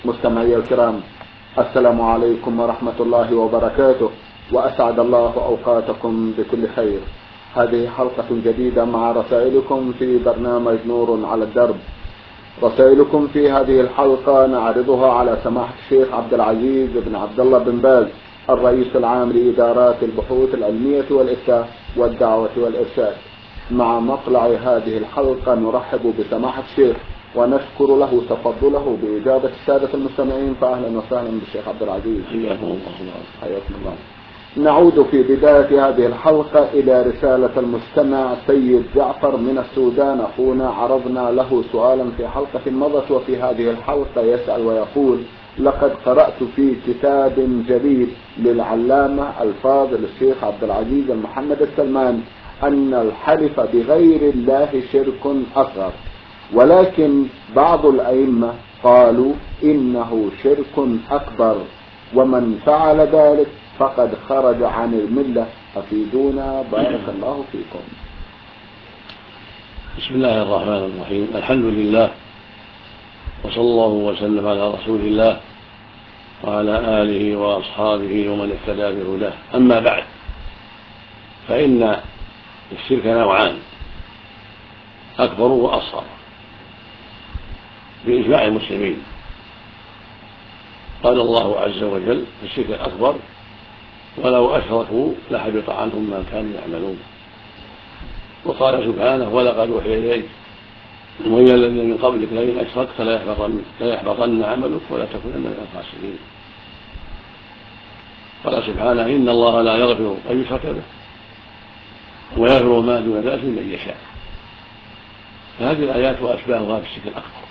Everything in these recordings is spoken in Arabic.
مستمعي الكرام، السلام عليكم ورحمة الله وبركاته، وأسعد الله أوقاتكم بكل خير. هذه حلقة جديدة مع رسائلكم في برنامج نور على الدرب. رسائلكم في هذه الحلقة نعرضها على سماحة الشيخ عبد العزيز بن عبد الله بن باز، الرئيس العام لإدارات البحوث العلمية والإفتاء والدعوة والإرشاد. مع مطلع هذه الحلقة نرحب بسماحة الشيخ ونشكر له تفضله بإجابة السادة المستمعين، فأهلا وسهلا بالشيخ عبد العزيز. حياكم الله. نعود في بداية هذه الحلقة إلى رسالة المستمع سيد جعفر من السودان. أخونا عرضنا له سؤالا في حلقة مضت، وفي هذه الحلقة يسأل ويقول: لقد قرأت في كتاب جديد للعلامة الفاضل الشيخ عبد العزيز محمد السلمان أن الحلف بغير الله شرك أصغر، ولكن بعض الأئمة قالوا إنه شرك أكبر، ومن فعل ذلك فقد خرج عن الملة. أفيدونا بارك الله فيكم. بسم الله الرحمن الرحيم. الحمد لله، وصلى الله وسلم على رسول الله وعلى آله وأصحابه ومن اهتدى بهداه. أما بعد، فإن الشرك نوعان: أكبر وأصغر بإجماع المسلمين. قال الله عز وجل في الشرك الأكبر: ولو أشركوا لحبط عنهم ما كانوا يعملون. وقال سبحانه: ولقد أوحي إليك وإلى الذين من قبلك لئن أشركت ليحبطن عملك ولتكونن من الخاسرين. قال سبحانه: إن الله لا يغفر أن يشرك به ويغفر ما دون ذلك لمن يشاء. فهذه الآيات وأشباهها في الشرك الأكبر.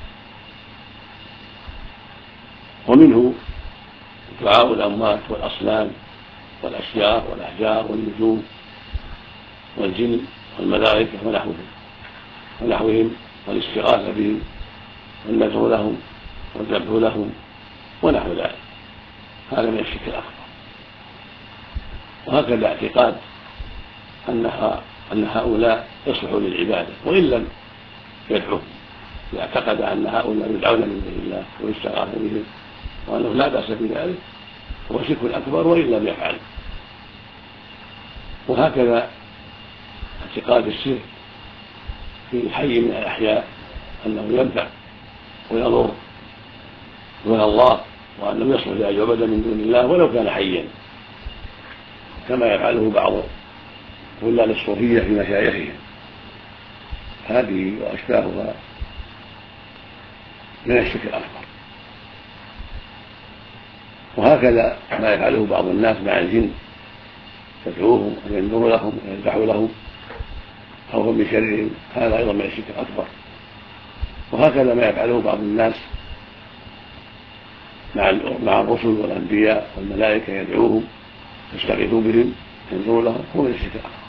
ومنه دعاء الأموات والأصنام والأشجار والأحجار والنجوم والجن والملائكة ونحوهم والاستغاثة بهم والنذر لهم والذبح لهم ونحو ذلك. هذا من الشرك الأكبر. وهكذا اعتقاد أن هؤلاء يصلحوا للعبادة وإن لم يدعوهم، إذا اعتقد أن هؤلاء يدعون من دون الله ويستغاث بهم وأنه لا بأس بذلك هو شرك أكبر وإن لم يفعل. وهكذا اعتقاد الشرك في حي من الأحياء أنه ينفع ويضر دون الله، وأنه يصلح لأن يعبد من دون الله ولو كان حيا، كما يفعله بعض طلاب الصوفية في مشايخهم. هذه وأشباهها من الشرك الأكبر. وهكذا ما يفعله بعض الناس مع الجن، يدعوهم وينذر لهم ويذبح لهم خوفا من شرهم، هذا أيضا من الشرك الأكبر. وهكذا ما يفعله بعض الناس مع الرسل والأنبياء والملائكة، يدعوهم يستغيثوا بهم ينذر لهم، هو من الشرك الأكبر.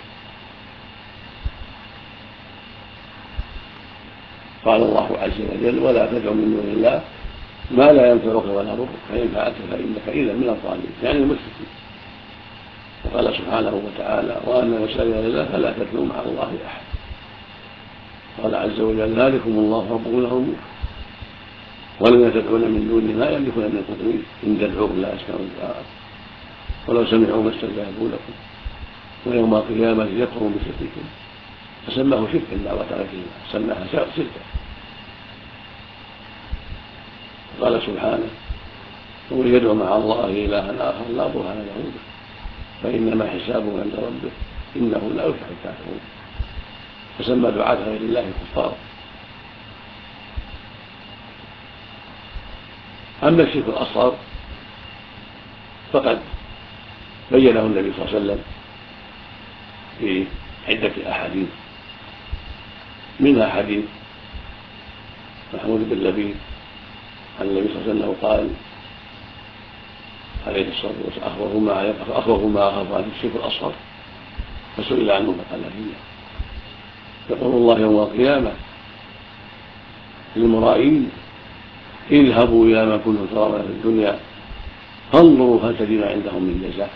قال الله عز وجل: ولا تدع من دون الله ما لا ينفعك ولا يضرك فإن فعلت فإنك إذا من الظالمين، يعني المشركين. وقال سبحانه وتعالى: وأن المساجد لله فلا تدعوا مع الله أحد. قال عز وجل: ذلكم الله ربكم له الملك والذين تدعون من دونه لا يملكون من القدرين إن تدعوهم لا يسمعوا دعاءكم ولو سمعوا ما استجابوا لكم ويوم القيامة يكفرون بشرككم. فسماه شركا دعوة غير الله، سماها شركا. قال سبحانه: ومن يدعو مع الله إلها آخر لا برهان له به فإنما حسابه عند ربه إنه لا يفلح الكافرون. فسمى دعاة غير الله كفارا. أما الشرك الأصغر فقد بينه النبي صلى الله عليه وسلم في عدة أحاديث، منها حديث محمود بن لبيد عن النبي صلى الله عليه وسلم قال عليه الصلاة والسلام: أخبره ما أخاف عن الشرك الأصغر، فسئل عنه فقال فيه: يقول الله يوم القيامة للمرائين: اذهبوا إلى ما كنتم ترون في الدنيا فانظروا هل تجدون عندهم من جزاء.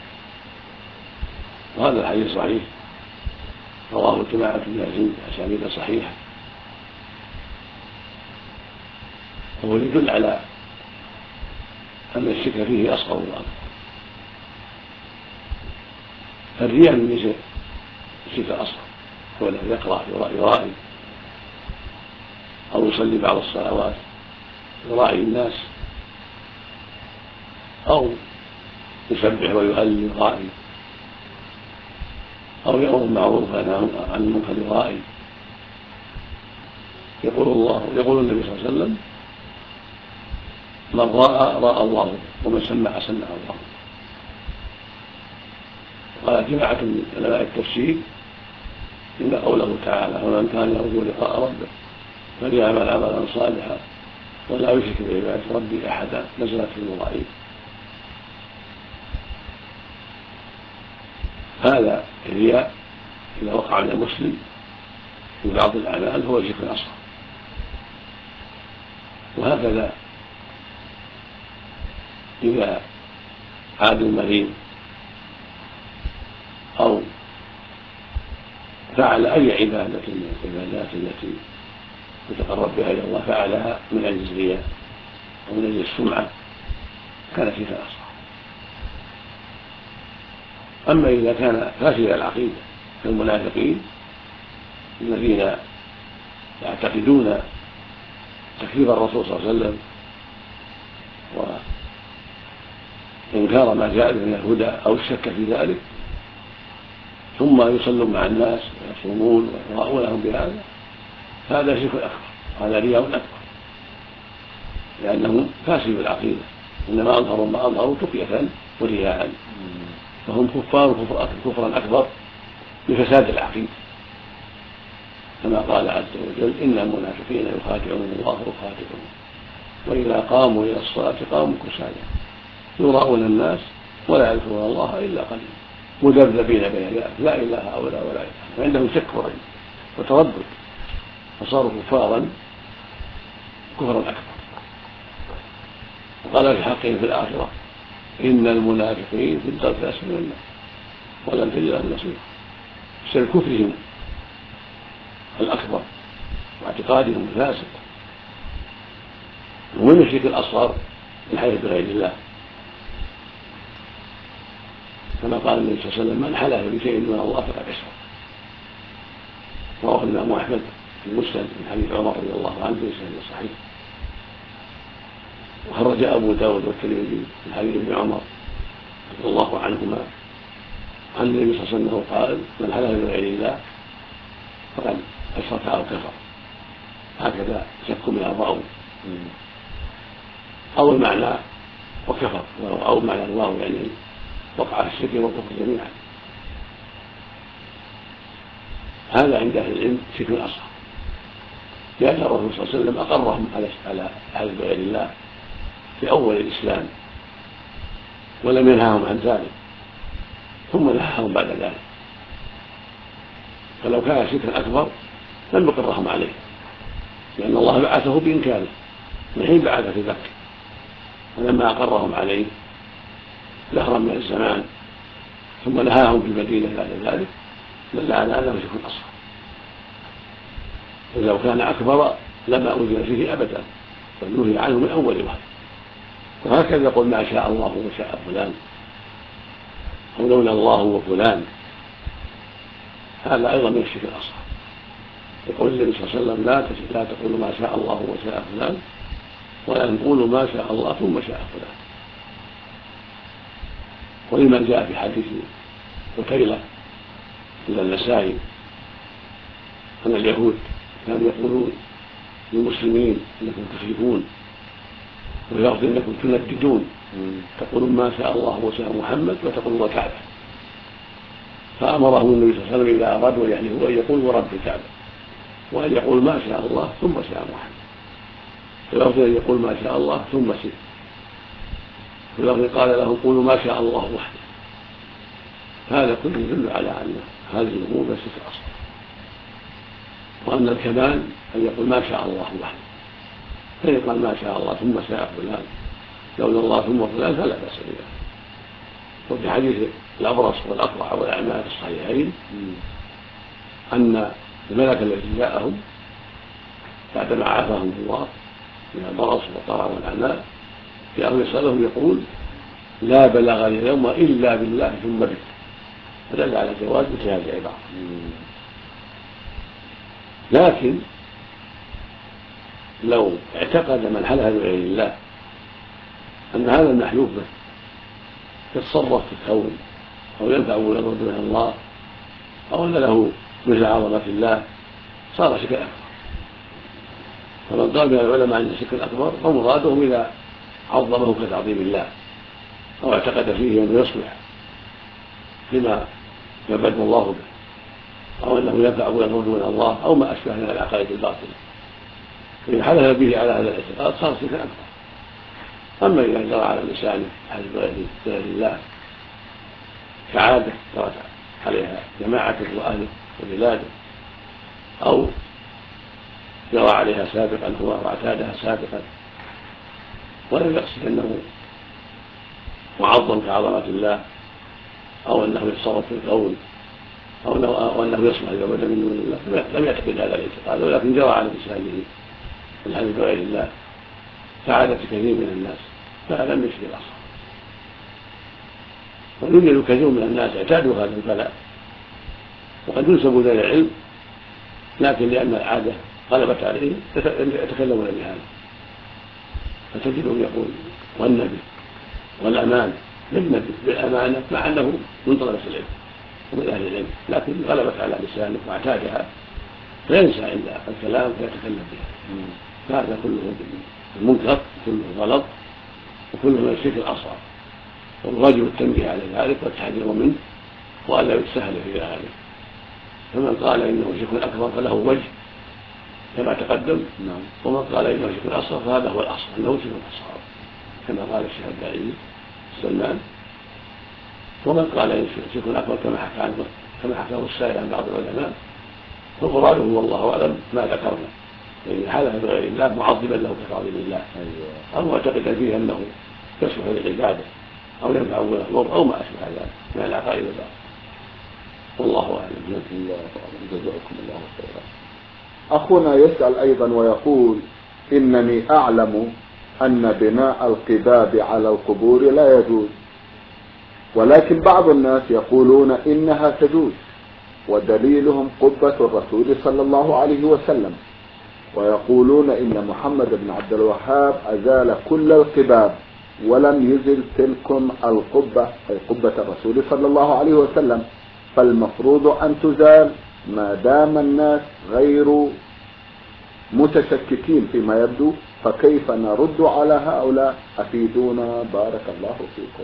وهذا الحديث صحيح، رواه جماعة من العلم بأسانيد صحيحة، وهو يدل على أن الشرك فيه أصغر وأكبر. الرياء من الشرك الأصغر هو الذي يقرأ يرائي أو يصلي بعض الصلوات يراعي الناس أو يسبح ويهلل يرائي أو يأمر بالمعروف وينهى عن المنكر يرائي. يقول النبي صلى الله عليه وسلم: من راى الله ومن سمع سمع الله. قال جماعة من علماء التفسير إن قوله تعالى: ومن كان يرجو لقاء ربه فليعمل عملا صالحا ولا يشرك بعبادة ربه أحدا نزلت في المرائين. هذا الرياء إذا وقع من المسلم في بعض الأعمال هو شرك أصغر. وهكذا إذا عاد المريض أو فعل أي عبادة من العبادات التي يتقرب بها إلى الله فعلها من أجل الرياء أو من أجل السمعة كان شركا أصغر. أما إذا كان فاسد العقيدة كالمنافقين الذين يعتقدون تكذيب الرسول صلى الله عليه وسلم وإنكار ما جاء من الهدى أو الشك في ذلك ثم يصلون مع الناس ويصومون ويراؤونهم بهذا، هذا شرك أكبر، هذا رياء أكبر، لأنهم فاسدوا العقيدة، إنما أظهروا ما أظهروا تقية ورياء، فهم كفار كفرا أكبر بفساد العقيدة، كما قال عز وجل: إن المنافقين يخادعون الله ويخادعون وإذا قاموا إلى الصلاة قاموا كسالى يراؤون الناس ولا يذكرون الله إلا قليلا مذبذبين بين ذلك لا إله هؤلاء ولا إله، عندهم شك وتردد، فصاروا كفارا كفرا أكبر. وقال في حقهم في الآخرة: إن المنافقين في الدرك الأسفل من النار ولن تجد لهم نصيرا، بسبب كفرهم الأكبر واعتقادهم الفاسد. ومن الشرك الأصغر الحلف بغير الله، كما قال النبي صلى الله عليه وسلم: من حلف بشيء من الله فقد أشرك. رواه الإمام أحمد في المسند من حديث عمر رضي الله عنه بسند صحيح. وخرج أبو داود والترمذي من حديث ابن عمر رضي الله عنهما عن النبي صلى الله عليه وسلم قال: من حلف بغير الله فقد أشرك أو كفر. هكذا شك من الراوي أو المعنى وكفر، أو معنى الراوي يعني وقع في الشرك والكفر جميعا. هذا عند أهل العلم شرك أصغر، لأن الرسول صلى الله عليه وسلم أقرهم على حلف بغير الله في أول الإسلام ولم ينهاهم عن ذلك، ثم نهاهم بعد ذلك. فلو كان شركا أكبر لم يقرهم عليه، لأن الله بعثه بإنكاره من حين بعث في مكة، ولما أقرهم عليه دهرا من الزمان ثم نهاهم في المدينة بعد ذلك دل على أنه شرك أصغر. ولو كان أكبر لما أذن فيه أبدا، بل نهي عنه من أول وهله. وهكذا يقول: ما شاء الله وشاء فلان، أو لولا الله وفلان، هذا أيضا من الشرك الأصغر. يقول النبي صلى الله عليه وسلم: لا تقولوا ما شاء الله وشاء فلان، ولكن قولوا ما شاء الله ثم شاء فلان. ولما جاء في حديث قتيلة إلى النسائي أن اليهود كانوا يقولون للمسلمين: إنكم تشركون، ويرض إنكم تنددون، تقولون ما شاء الله وشاء محمد وتقولون وكعبة. فأمرهم النبي صلى الله عليه وسلم إذا أرادوا يعني هو أن يقول ورب الكعبة، وأن يقول ما شاء الله ثم شاء محمد، ويرضي أن يقول ما شاء الله ثم شئ، ويرضي قال لهم قولوا ما شاء الله وحده. هذا كله يدل على أن هذه الأمور ليست أصلا، وأن الكمال أن يقول ما شاء الله وحده، فإن قال ما شاء الله ثم شاء فلان لولا الله ثم فلان فلا بأس بذلك. وفي حديث الأبرص والأقرع والأعمى في الصحيحين أن الملك الذي جاءهم بعدما عافاهم الله من البرص والقرع والأعمى في آخر صلاته يقول: لا بلغ اليوم إلا بالله ثم بك، فدل على جواز مثل هذه العبارة. لكن لو اعتقد من حلف بغير الله أن هذا المحلوف به يتصرف في الكون أو ينفع ويضر من الله أو أن له مثل عظمة الله، صار شركا أكبر. فمن قال من العلماء أن الشرك الأكبر فمرادهم إذا عظمه كتعظيم الله أو اعتقد فيه أنه يصلح لما يبدو الله به أو أنه ينفع ويضر من الله أو ما أشبه من العقائد الباطلة، إذا حلف به على هذا الاعتقاد صار شركا أكبر. أما إذا جرى على لسانه حلف بغير الله كعادة جرت عليها جماعته وأهله وبلاده أو جرى عليها سابقا هو واعتادها سابقا ولم يقصد أنه معظم كعظمة الله أو أنه يتصرف في الكون أو أنه يصلح لعبد من دون الله، لم يعتقد هذا الاعتقاد، ولكن جرى على لسانه الحلف بغير الله كعادة كثير من الناس، فهذا لم يشرك الأصل. ويوجد كثير من الناس اعتادوا هذا البلاء وقد ينسبوا إلى العلم، لكن لأن العادة غلبت عليهم يتكلمون بهذا، فتجدهم يقول والنبي والأمانة للنبي بالأمانة مع أنه من طلبة العلم ومن أهل العلم، لكن غلبت على لسانه واعتادها فينسى عند الكلام فيتكلم بها. هذا كله المنكر، كله غلط، وكله من الشرك الأصغر، والواجب التنبيه على ذلك والتحذير منه وألا يتسهل في ذلك. فمن قال إنه شرك أكبر فله وجه كما تقدم، ومن قال إنه شرك أصغر فهذا هو الأصل أنه شرك أصغر كما قال الشيخ الداعي سلمان. ومن قال إنه شرك أكبر كما حكاه السائل عن بعض العلماء فمراده والله أعلم ما ذكرنا، يعني حلف بغير الله معظما له كتعظيم الله أو معتقدا فيه أنه يصلح للعبادة أو ينفع ويضر أو ما أشبه ذلك من العقائد الباطلة، والله أعلم. جزاكم الله خيرا. أخونا يسأل أيضا ويقول: إنني أعلم أن بناء القباب على القبور لا يجوز، ولكن بعض الناس يقولون إنها تجوز، ودليلهم قبة الرسول صلى الله عليه وسلم، ويقولون إن محمد بن عبد الوهاب أزال كل القباب ولم يزل تلكم القبة أي قبة الرسول صلى الله عليه وسلم، فالمفروض أن تزال ما دام الناس غير متشككين فيما يبدو، فكيف نرد على هؤلاء؟ أفيدونا بارك الله فيكم.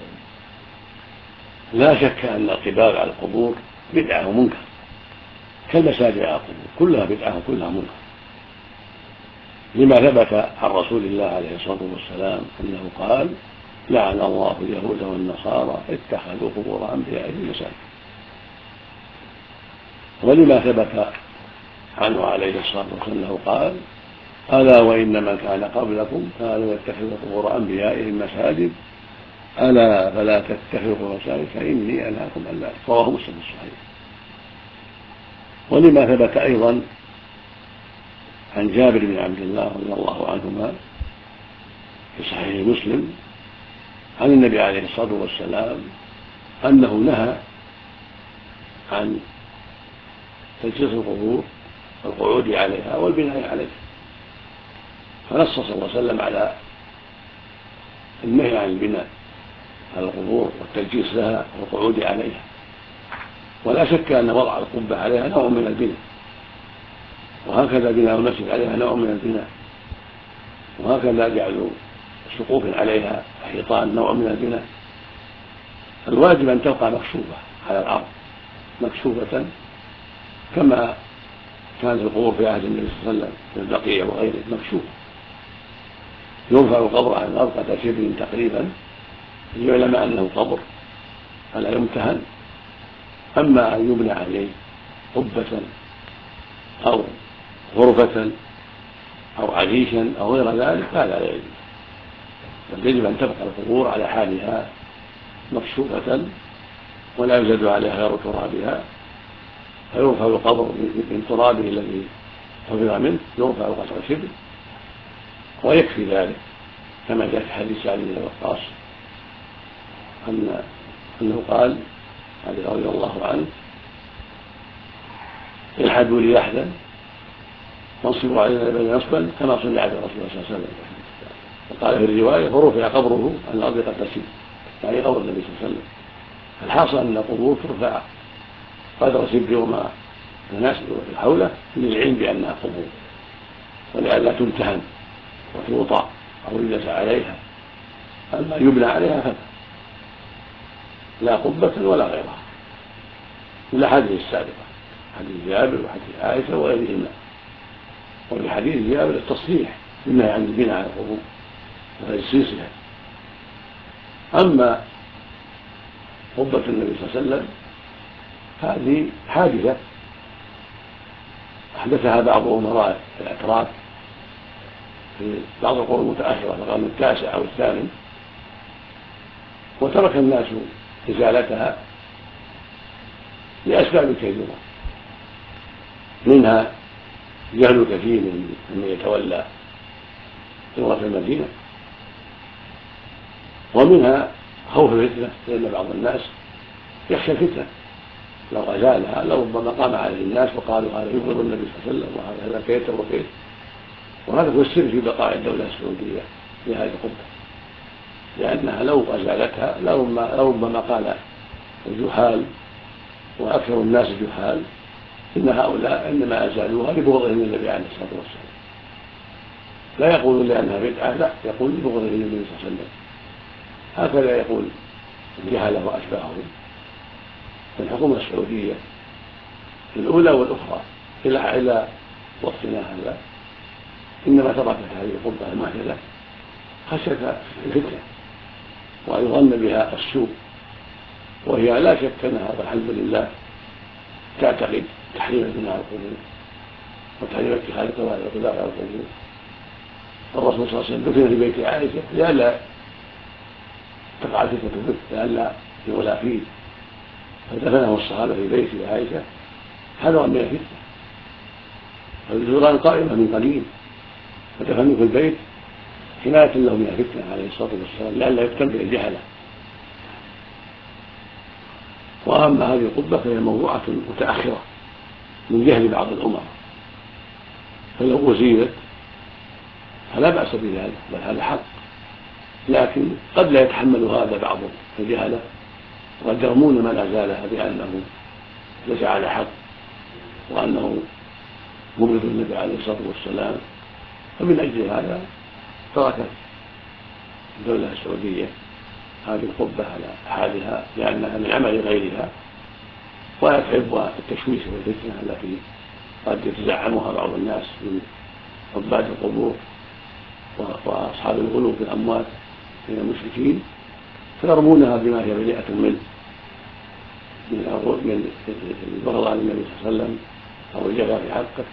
لا شك أن القباب على القبور بدعة ومنكر كالمساجد على القبور، كلها بدعة وكلها منكر، لما ثبت عن رسول الله عليه الصلاة والسلام أنه قال: لعن الله اليهود والنصارى اتخذوا قبور أنبيائهم مساجد. ولما ثبت عنه عليه الصلاة والسلام أنه قال: ألا وإن من كان قبلكم كانوا يتخذوا قبور أنبيائهم مساجد ألا فلا تتخذوا مساجد فإني أنهاكم عن ذلك، رواه مسلم الصحيح. ولما ثبت أيضا عن جابر بن عبد الله رضي الله عنهما في صحيح مسلم عن النبي عليه الصلاة والسلام أنه نهى عن تجسيس القبور والقعود عليها والبناء عليها، فنص صلى الله عليه وسلم على النهي عن البناء على القبور والتجسيس لها والقعود عليها. ولا شك أن وضع القبة عليها نوع من البناء، وهكذا بناء المسجد عليها نوع من البناء، وهكذا جعل سقوف عليها حيطان نوع من البناء. الواجب أن تبقى مكشوفة على الأرض، مكشوفة كما كانت القبور في عهد النبي صلى الله عليه وسلم في البقيع وغيره مكشوفة، يرفع القبر عن الأرض قد شبر تقريبا ليعلم أنه قبر فلا يمتهن. أما أن يبنى عليه قبة أو غرفة أو عريشا أو غير ذلك فهذا لا يجوز، بل يجب أن تبقى القبور على حالها مكشوفة ولا يزاد عليها غير ترابها، فيرفع القبر من ترابه الذي حفظ منه، يرفع قدر شبر ويكفي ذلك كما جاء في حديث سعد بن وقاص أنه قال علي رضي الله عنه: الحدوا لي لحدا وانصبوا علينا بين نصبا كما صنع برسول الله صلى الله عليه وسلم. وقال في الرواية: فرفع قبره عن الأرض قد تسير، يعني قبر النبي صلى الله عليه وسلم. الحاصل أن القبور ترفع قدر سبر وما الناس حوله للعلم بأنها قبور، ولئلا تمتهن وتوطأ أو يجلس عليها. أما يبنى عليها فلا، لا قبة ولا غيرها، إلا حديث السابقة، حديث جابر وحديث عائشة وغيرهما. وفي حديث جابر التصريح بالنهي عن البناء على القبور وتجسيسها. أما قبة النبي صلى الله عليه وسلم هذه حادثة أحدثها بعض أمراء الأتراك في بعض القرون المتأخرة في القرن التاسع أو الثامن، وترك الناس إزالتها لأسباب كثيرة، منها جهل كثير من يتولى إمارة المدينة، ومنها خوف الفتنة، لأن بعض الناس يخشى الفتنة لو أزالها لربما قام عليه الناس وقالوا هذا يبغض النبي صلى الله عليه وسلم وهذا كيت وكيت. وهذا هو السر في بقاء الدولة السعودية في هذه القبة، لأنها لو أزالتها لربما قال الجهال وأكثر الناس جهال إن هؤلاء إنما أزالوها لبغضهم النبي عليه الصلاة والسلام، لا يقولون لأنها بدعة، لا، يقول لبغضهم النبي صلى الله عليه وسلم. هكذا يقول الجهلة وأشباههم. الحكومة السعودية الأولى والأخرى إلى وقتنا هذا إنما تركت هذه القبة المحدثة خشية الفتنة وأن يظن بها السوء، وهي لا شك أنها والحمد لله تعتقد تحريم البناء على القبور وتحريم اتخاذ القباب على القبور. الرسول صلى الله عليه وسلم دفن في بيت عائشة لئلا تقع الفتنة به، لئلا يغلى فيه، فدفنه الصحابة في بيت عائشة حذرا من الفتنة. فالجدران قائمة من قديم، فدفنوه في البيت حماية له من الفتنة عليه الصلاة والسلام لئلا يفتن به الجهلة. وأما هذه القبة فهي موضوعة متأخرة من جهل بعض الأمراء، فلو أزيلت فلا بأس بذلك، بل هذا حق، لكن قد لا يتحمل هذا بعض الجهلة وقد يرمون من أزالها بأنه ليس على حق وأنه مبغض النبي عليه الصلاة والسلام. فمن أجل هذا تركت الدولة السعودية هذه القبة على حالها لأنها من عمل غيرها، ولا تحب التشويش والفتنة التي قد يتزعمها بعض الناس من عباد القبور وأصحاب الغلو في الأموات من المشركين، فيرمونها بما هي بريئة من البغض عن النبي صلى الله عليه وسلم أو الجفا في حقه.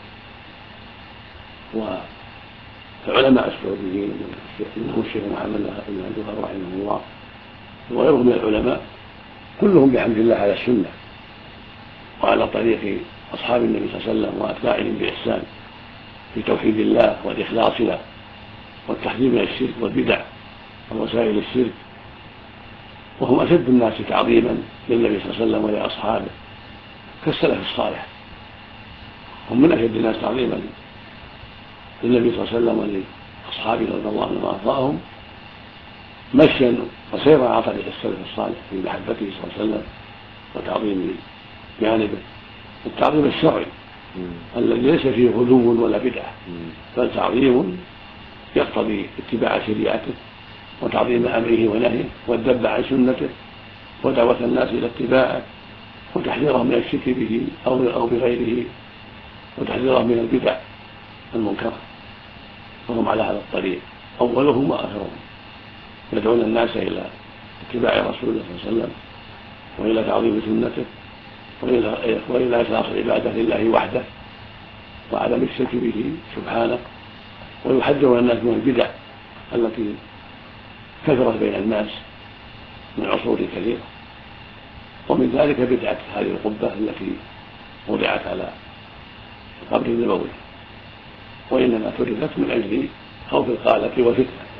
والعلماء السعوديين منهم الشيخ محمد بن عبد الوهاب رحمه الله وغيرهم من العلماء كلهم بحمد الله على السنة وعلى طريق أصحاب النبي صلى الله عليه وسلم وأتباعهم بإحسان في توحيد الله والإخلاص له والتحذير من الشرك والبدع ووسائل الشرك، وهم أشد الناس تعظيما للنبي صلى الله عليه وسلم ولأصحابه كالسلف الصالح. هم من أشد الناس تعظيما للنبي صلى الله عليه وسلم ولأصحابه رضي الله عنهم وأرضاهم مشيا وسيرا على طريق السلف الصالح في محبته صلى الله عليه وسلم وتعظيم جانبه، التعظيم الشرعي الذي ليس فيه غلو ولا بدعة، بل تعظيم يقتضي اتباع شريعته وتعظيم أمره ونهيه والذب عن سنته ودعوة الناس إلى اتباعه وتحذيرهم من الشرك به أو بغيره وتحذيرهم من البدع المنكرة. وهم على هذا الطريق أولهم وآخرهم يدعون الناس إلى اتباع رسول الله صلى الله عليه وسلم وإلى تعظيم سنته وإلى إخلاص العبادة لله وحده وعدم الشرك به سبحانه، ويحذر الناس من البدع التي كثرت بين الناس من عصور كثيرة. ومن ذلك بدعة هذه القبة التي وضعت على القبر النبوي، وإنما تركت من أجل خوف القالة والفتنة.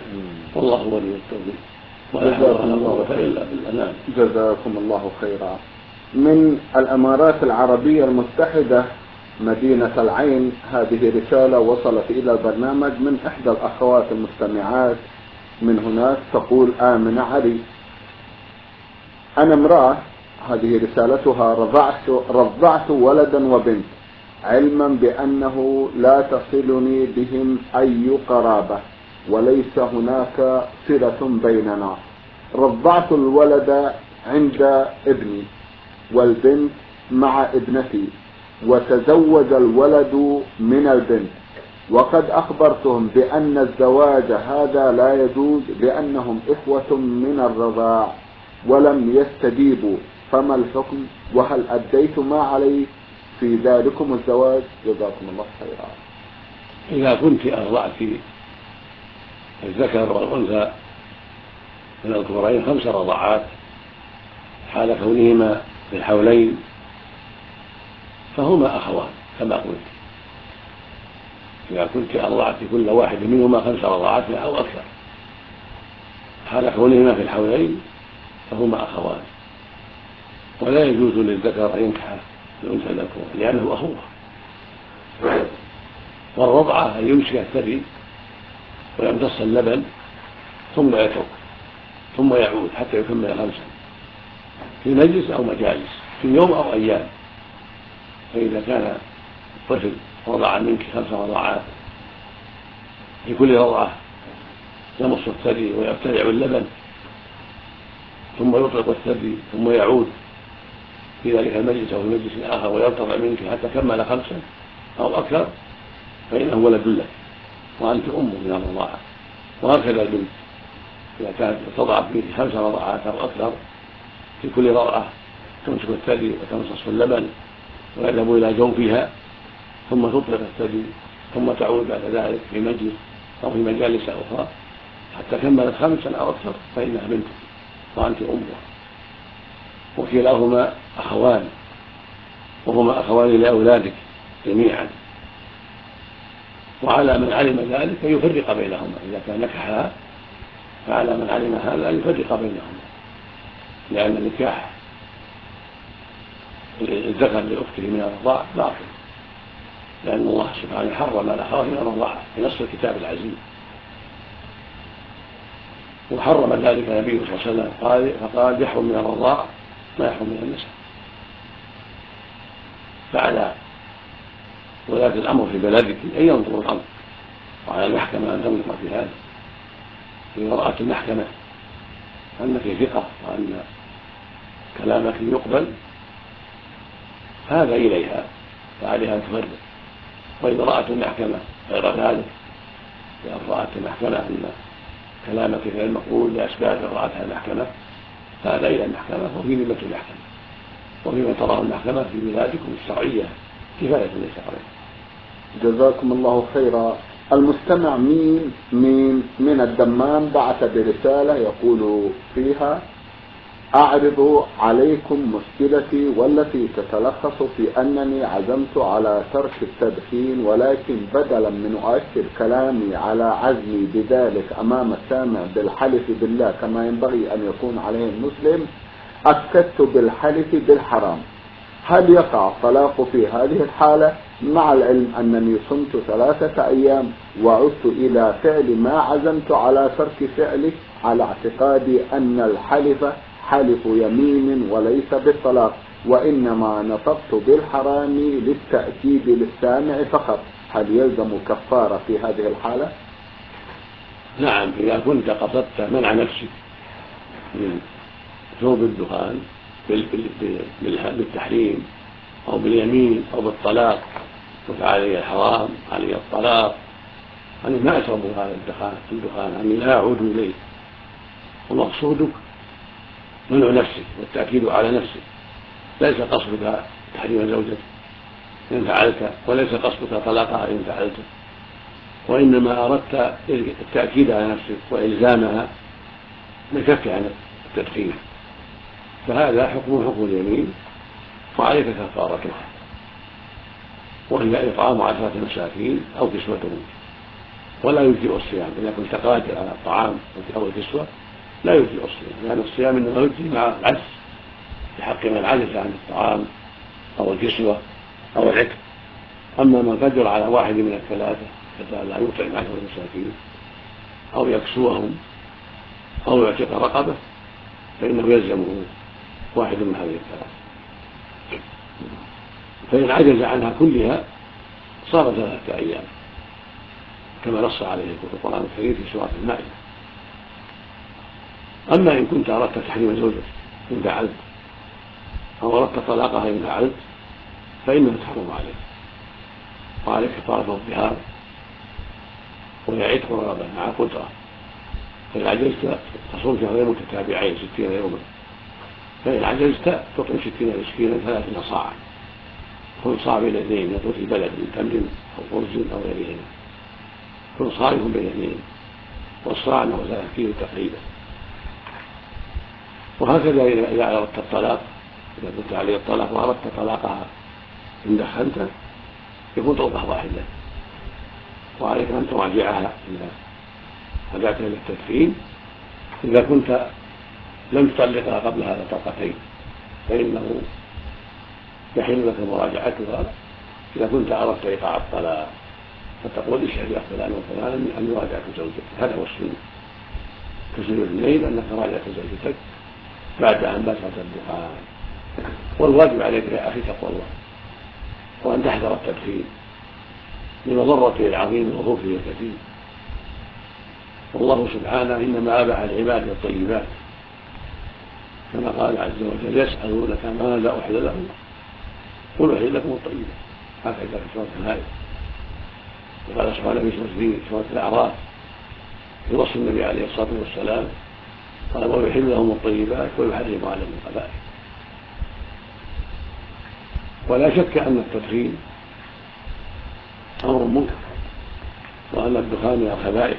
والله ولي التوفيق ولا حول ولا قوة إلا بالله. جزاكم الله خيرا. من الإمارات العربية المتحدة مدينة العين، هذه رسالة وصلت إلى البرنامج من إحدى الأخوات المستمعات من هناك، تقول آمنة علي: أنا امرأة، هذه رسالتها، رضعت ولدا وبنت علما بأنه لا تصلني بهم أي قرابة وليس هناك صلة بيننا. رضعت الولد عند ابني والبنت مع ابنتي، وتزوج الولد من البنت، وقد أخبرتهم بأن الزواج هذا لا يجوز لأنهم إخوة من الرضاع ولم يستجيبوا، فما الحكم؟ وهل أديت ما علي في ذلكم الزواج؟ جزاكم الله خيرا. إذا كنت أرضعت الذكر والأنثى من الكبرين 5 رضعات حال كونهما في الحولين فهما أخوان كما قلت. إذا كنت أرضعت كل واحد منهما 5 رضعات أو أكثر حال كونهما في الحولين فهما أخوان، ولا يجوز للذكر أن ينكح الأنثى الأكبر لأنه أخوه. والرضعة أن يمسك الثدي ويمتص اللبن ثم يترك ثم يعود حتى يكمل 5 في مجلس أو مجالس في يوم أو أيام. فإذا كان الطفل رضع منك 5 رضعات في كل رضعة يمص الثدي ويبتلع اللبن ثم يطلق الثدي ثم يعود في ذلك المجلس أو في مجلس آخر ويرتضع منك حتى كمل 5 أو أكثر فإنه ولد لك وأنت أمه من الرضاعة. وهكذا البنت إذا كانت تضع فيه 5 رضعات أو أكثر في كل رضعة تمسك الثدي وتمصص اللبن ويذهب إلى جوفها ثم تطلق الثدي ثم تعود بعد ذلك في مجلس أو في مجالس أخرى حتى كملت 5 أو أكثر فإنها بنتك وأنت أمها. وكلاهما أخوان وهما أخوان لأولادك جميعا، وعلى من علم ذلك أن يفرق بينهما. إذا كان نكحها فعلى من علم هذا أن يفرق بينهما، لأن نكاح الذكر لأخته من الرضاعة باطل، لأن الله سبحانه حرم الأخوات من الرضاعة في نص الكتاب العزيز، وحرم ذلك النبي صلى الله عليه وسلم فقال يحرم من الرضاعة ما يحرم من النسب. فعلى ولاة الأمر في بلدك أن ينظروا الأمر، وعلى المحكمة أن تنظر في هذا. إذا رأت المحكمة أنك ثقة وأن كلامك يقبل هذا إليها فعليها أن تفرق. وإذا رأت المحكمة غير ذلك، إذا رأت المحكمة أن كلامك غير مقبول لأسباب رأتها المحكمة هذا إلى المحكمة وفي ذمة المحكمة وفيما تراه المحكمة في بلادكم الشرعية كفاية ليس عليه. جزاكم الله خيرا. المستمع مين من الدمام بعث برسالة يقول فيها: أعرض عليكم مشكلتي والتي تتلخص في أنني عزمت على ترك التدخين، ولكن بدلا من أؤكد كلامي على عزمي بذلك أمام السامع بالحلف بالله كما ينبغي أن يكون عليه المسلم، أكدت بالحلف بالحرام. هل يقع الطلاق في هذه الحالة مع العلم أنني صمت 3 أيام وعدت إلى فعل ما عزمت على ترك فعله على اعتقادي أن الحلف حلف يمين وليس بالطلاق، وإنما نطقت بالحرام للتأكيد للسامع فقط؟ هل يلزم كفارة في هذه الحالة؟ نعم، إذا كنت قصدت منع نفسك من شرب الدخان بالتحريم أو باليمين أو بالطلاق قلت علي الحرام علي الطلاق أنا ما أشرب هذا الدخان أني لا أعود إليه، ومقصودك منع نفسك والتأكيد على نفسك، ليس قصدك تحريم زوجتك إن فعلت، وليس قصدك طلاقها إن فعلت، وإنما أردت التأكيد على نفسك وإلزامها بالكف عن التدخين، فهذا حكم اليمين وعليك كفارتها، وهي إطعام 10 مساكين أو كسوتهم ولا يجزئ الصيام إذا كنت قادر على الطعام أو الكسوة لا يجزئ الصيام، لأن الصيام إنما يجزي مع العجز في حق من عجز عن الطعام أو الكسوة أو العتق. أما من قدر على واحد من الثلاثة حتى لا يطعم 10 مساكين أو يكسوهم أو يعتق رقبة فإنه يلزمه واحد من هذه الثلاثة. فإن عجز عنها كلها صار 3 أيام كما نص عليه القرآن الكريم في سورة المائدة. أما إن كنت أردت تحريم زوجك إن فعلت أو أردت طلاقها إن فعلت فإنه تحرم عليك، وعليك كفارة الظهار وهي عتق رقبة مع قدرة. فإن عجزت تصوم شهرين متتابعين 60 يوما، فإن عجزت تطعم 60 مسكينا 30 صاعا، كن صاع بين اثنين يطوف في بلد من تمر أو خبز أو غيرهما، كن صائم بين اثنين، والصاع له 3 كيلو تقريبا. وهكذا إذا أردت الطلاق، إذا كنت عليه الطلاق وأردت طلاقها إن دخلت يكون طلقة واحدة، وعليك أن تراجعها إذا رجعت إلى التدخين. إذا كنت لم تطلقها قبل هذا طلقتين فإنه يحل لك مراجعتها. إذا كنت أردت إيقاع الطلاق فتقول اشهد يا فلان وفلان أن راجعت زوجتك، هذا هو السنة. تسلم الليل أنك راجعت زوجتك بعد أن باشرت الدخان. والواجب عليك يا أخي تقوى الله وأن تحذر التدخين لمضرته العظيم وخوفه الكثير. والله سبحانه إنما أباح العباد الطيبات كما قال عز وجل يسألونك ماذا أحل لهم قل أحل لكم الطيبات، هكذا في سورة المائدة. وقال سبحانه في سورة الأعراف في وصف النبي عليه الصلاة والسلام قال ويحل لهم الطيبات ويحرم عليهم الخبائث. ولا شك أن التدخين أمر منكر وأن الدخان من الخبائث،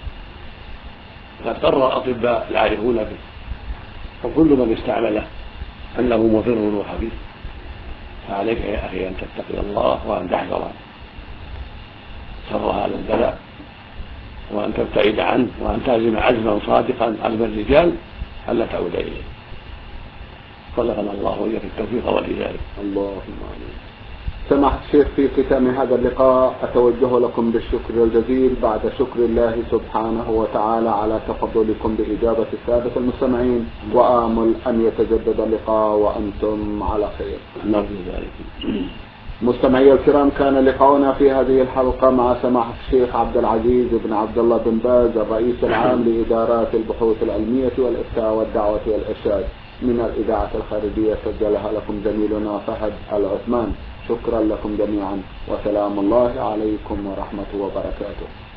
قد قرر الأطباء العارفون به وكل من استعمله أنه مضر وخبيث. فعليك يا أخي أن تتقي الله وأن تحذر شر هذا البلاء وأن تبتعد عنه وأن تعزم عزما صادقا عزم الرجال ألا تعود إليه. خلقنا الله وإياك التوفيق والهداية. اللهم آمين. سماحة الشيخ، في ختام هذا اللقاء أتوجه لكم بالشكر الجزيل بعد شكر الله سبحانه وتعالى على تفضلكم بإجابة السادة المستمعين، وآمل أن يتجدد اللقاء وأنتم على خير. نرجو ذلك. مستمعي الكرام، كان لقاؤنا في هذه الحلقة مع سماحة الشيخ عبد العزيز بن عبد الله بن باز الرئيس العام لإدارات البحوث العلمية والإفتاء والدعوة والإرشاد من الإذاعة الخارجية، سجلها لكم زميلنا فهد العثمان. شكرا لكم جميعا، وسلام الله عليكم ورحمة وبركاته.